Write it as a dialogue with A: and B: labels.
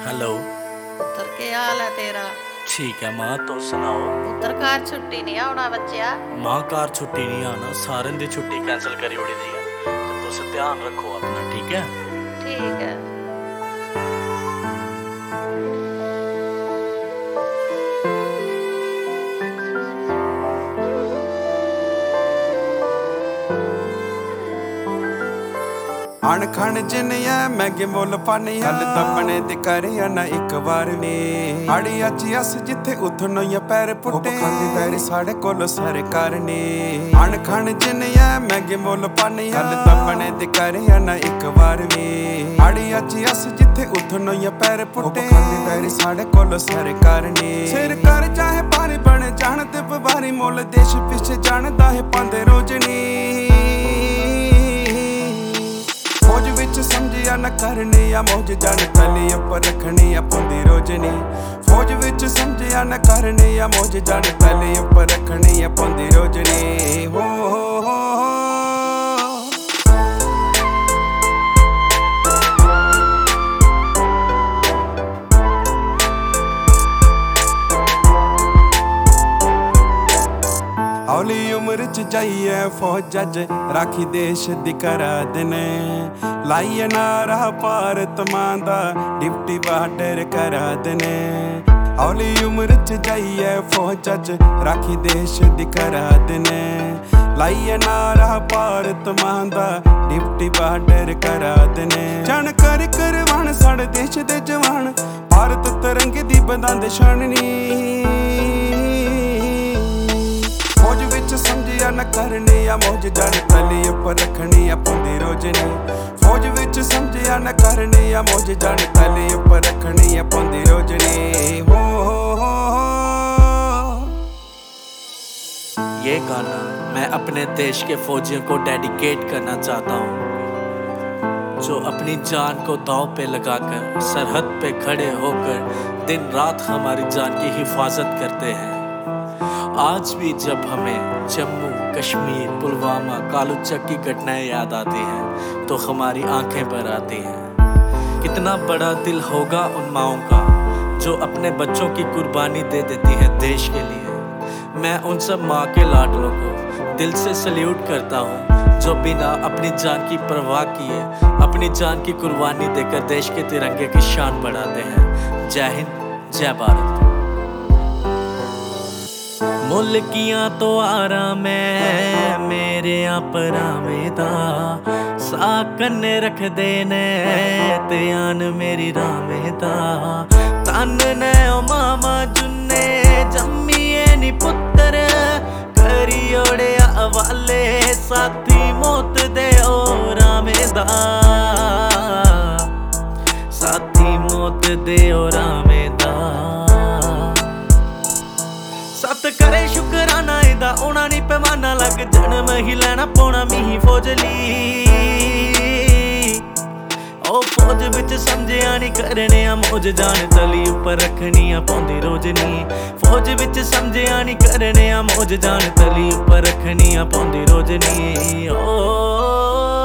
A: Hello
B: पुत्र के हाल है तेरा?
A: ठीक है माँ, तो सुनाओ।
B: पुत्र घर छुट्टी नहीं आना बच्चा?
A: माँ घर छुट्टी नहीं आना, सारे दी छुट्टी कैंसिल करी ओड़ी दी है, तो तुस ध्यान रखो अपना, ठीक है?
B: ठीक है।
C: अणखण जिन्या महंगे मुल पाने हल तपने दे करे ना एक बार ने आड़ी अच्छी अस जिथे उथनो या पैर पुट्टे खांदे पैर साढ़े कोलो सरकार ने अणखण जिन्या महंगे मुल पाने हल तपने दे करे ना एक बार ने आड़ी अच्छी अस जिथे उथनो या पैर पुट्टे खांदे पैर साढ़े कोलो सरकार ने सिर कर चाहे बारी बने जान ते बारी मोल देश पीछे जानदा है पांदे रोजनी फौज विच समझिया न करनी या मौज जान तली उपर रखनी या पुंदी रोजनी फौज विच समझिया न करनी या मौज जान तली उपर रखनी या पुंदी रोजनी हो हौली उम्र च जाइए फौज जज राखी देश दी करा देने लाइए नारा भारत मां दा डिप्टी बॉर्डर करा देने हौली उम्र च जाइए फौज जज राखी देश दी करा देने लाइए नारा भारत मां दा डिप्टी बॉर्डर करा देने जान कर करवान साढ़े देश दे जवान भारत तिरंगे दी बंदांदे छाननी फौज विच समझिया न करनी या मौज जान तली उपर रखनी या पुंदी रोजनी फौज विच समझिया न करनी या मौज जान तली उपर रखनी या पुंदी रोजनी हो।
A: ये गाना मैं अपने देश के फौजियों को डेडिकेट करना चाहता हूँ, जो अपनी जान को दांव पे लगाकर सरहद पे खड़े होकर दिन रात हमारी जान की हिफाजत करते हैं। आज भी जब हमें जम्मू कश्मीर पुलवामा कालूचक की घटनाएं याद आती हैं तो हमारी आंखें भर आती हैं। कितना बड़ा दिल होगा उन माओं का जो अपने बच्चों की कुर्बानी दे देती हैं देश के लिए। मैं उन सब माँ के लाडलों को दिल से सल्यूट करता हूँ जो बिना अपनी जान की परवाह किए अपनी जान की कुर्बानी देकर देश के तिरंगे की शान बढ़ाते हैं। जय हिंद, जय भारत। मुल्कियां तो आराम है मेरे अपरामे दा सा कन्ने रख देने ते आन मेरी रामे दा तन ने ओ मामा जुन्ने जम्मीए नी पुत्तर करी ओड़े हवाले साथी मौत दे ओ रामे दा साथी मौत दे ओ रामे दा सत करे शुकराना इदा ओना नी पैमाना लग जन्म ही लेना पौना मीही फौजली ओ फौज विच समझिया नी करने आ मौज जान तली उपर रखनी आ पौंदी रोजनी फौज विच समझिया नी करने आ मौज जान तली उपर रखनी आ पौंदी रोजनी ओ